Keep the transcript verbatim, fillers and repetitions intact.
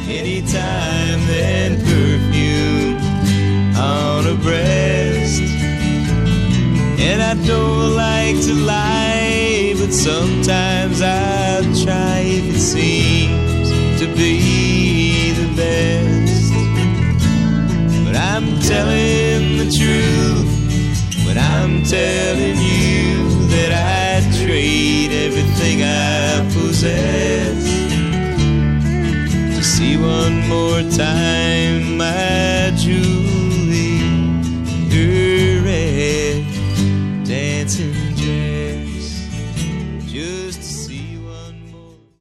anytime than perfume on a breast. And I don't like to lie, but some